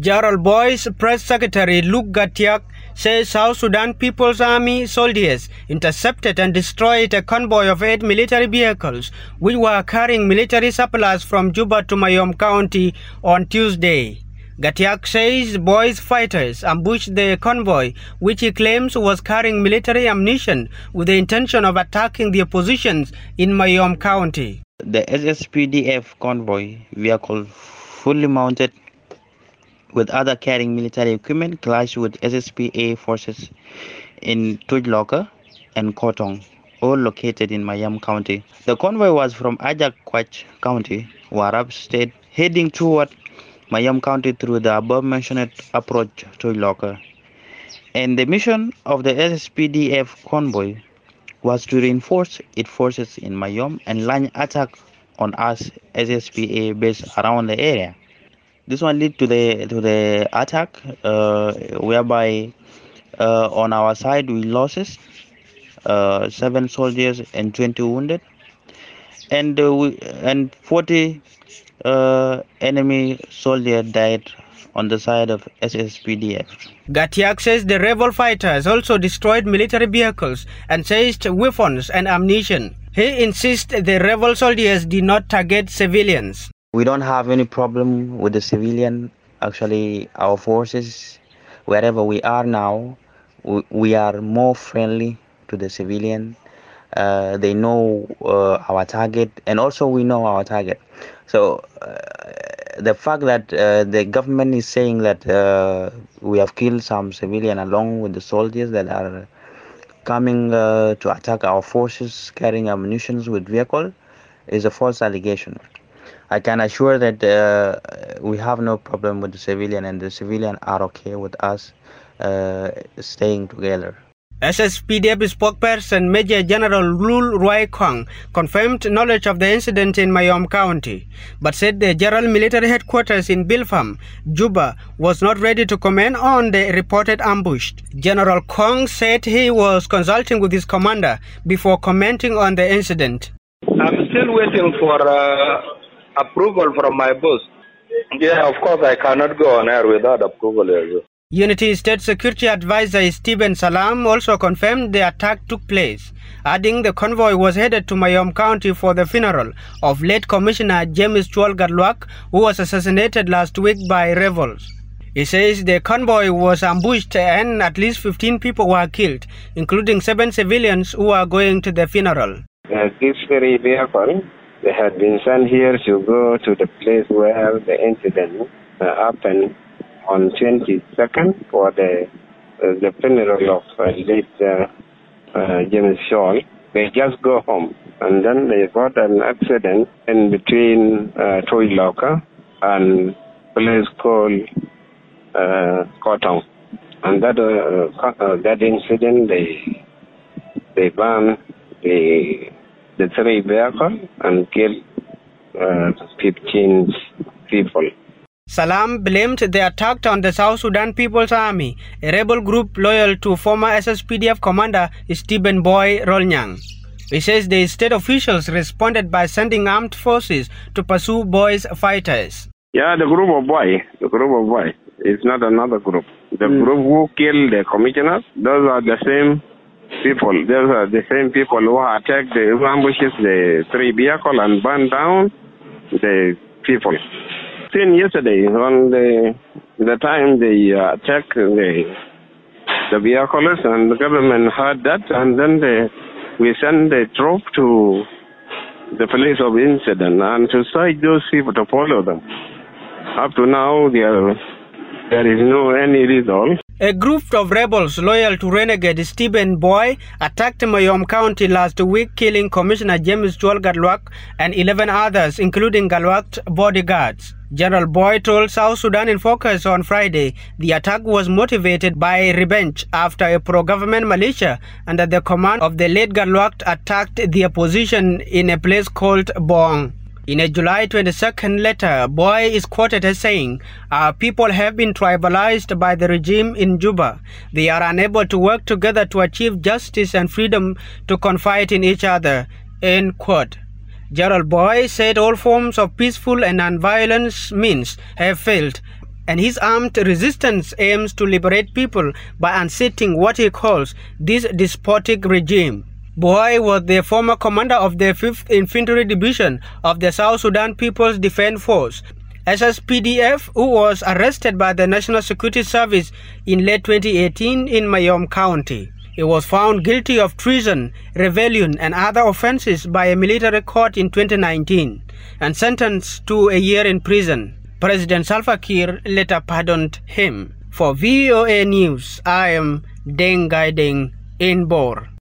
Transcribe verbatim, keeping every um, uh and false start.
General Boy's press secretary Luke Gatiak says South Sudan People's Army soldiers intercepted and destroyed a convoy of eight military vehicles which were carrying military supplies from Juba to Mayom County on Tuesday. Gatiak says Boy's fighters ambushed the convoy, which he claims was carrying military ammunition with the intention of attacking the opposition in Mayom County. The S S P D F convoy vehicle, fully mounted with other carrying military equipment, clashed with S S P A forces in Tujloka and Kotong, all located in Mayom County. The convoy was from Ajak Kwach County, Warab State, heading toward Mayom County through the above-mentioned approach to Tujloka. And the mission of the S S P D F convoy was to reinforce its forces in Mayom and launch attack on us S S P A base around the area. This one led to the to the attack, uh, whereby uh, on our side we lost uh, seven soldiers and twenty wounded, and uh, we, and forty uh, enemy soldiers died on the side of S S P D F. Gatiak says the rebel fighters also destroyed military vehicles and seized weapons and ammunition. He insists the rebel soldiers did not target civilians. We don't have any problem with the civilian. Actually, our forces, wherever we are now, we, we are more friendly to the civilian. Uh, they know uh, our target, and also we know our target. So uh, the fact that uh, the government is saying that uh, we have killed some civilian along with the soldiers that are coming uh, to attack our forces carrying ammunition with vehicle is a false allegation. I can assure that uh, we have no problem with the civilian, and the civilian are okay with us uh, staying together. S S P D F spokesperson Major General Lul Roy Kong confirmed knowledge of the incident in Mayom County, but said the General Military Headquarters in Bilfam, Juba, was not ready to comment on the reported ambush. General Kong said he was consulting with his commander before commenting on the incident. I'm still waiting for uh, approval from my boss. Yeah, of course, I cannot go on air without approval. Unity State Security Advisor Stephen Salam also confirmed the attack took place, adding the convoy was headed to Mayom County for the funeral of late Commissioner James Chwal Gadluak, who was assassinated last week by rebels. He says the convoy was ambushed and at least fifteen people were killed, including seven civilians who are going to the funeral. Uh, this very vehicle, they had been sent here to go to the place where the incident uh, happened on twenty-second for the uh, the funeral of uh, late uh, uh, James Shaw. They just go home, and then they got an accident in between uh, Tujloka and a place called uh, Kotong. And that uh, uh, that incident, they they banned the the three vehicles and killed uh, fifteen people. Salam blamed the attack on the South Sudan People's Army, a rebel group loyal to former S S P D F commander Stephen Boy Rolnyang. He says the state officials responded by sending armed forces to pursue Boy's fighters. Yeah, the group of Boy, the group of Boy, it's not another group. The mm. group who killed the commissioners, those are the same people. Those are the same people who attacked, the, who ambushes the three vehicles and burned down the people. Since yesterday, on the the time they uh, attacked the the vehicles, and the government heard that, and then they, we sent the troop to the place of incident and to cite those people to follow them. Up to now, there there is no any result. A group of rebels loyal to renegade Stephen Boy attacked Mayom County last week, killing Commissioner James Chwal Gadluak and eleven others, including Gadluak's bodyguards. General Boy told South Sudan in Focus on Friday the attack was motivated by revenge after a pro-government militia under the command of the late Gadluak attacked the opposition in a place called Bong. In a July twenty-second letter, Boy is quoted as saying, "Our people have been tribalized by the regime in Juba. They are unable to work together to achieve justice and freedom to confide in each other." End quote. General Boy said all forms of peaceful and non-violence means have failed, and his armed resistance aims to liberate people by unseating what he calls this despotic regime. Boy was the former commander of the fifth Infantry Division of the South Sudan People's Defense Force, S S P D F, who was arrested by the National Security Service in late twenty eighteen in Mayom County. He was found guilty of treason, rebellion, and other offenses by a military court in twenty nineteen and sentenced to a year in prison. President Salva Kiir later pardoned him. For V O A News, I am Deng Gai Deng in Bor.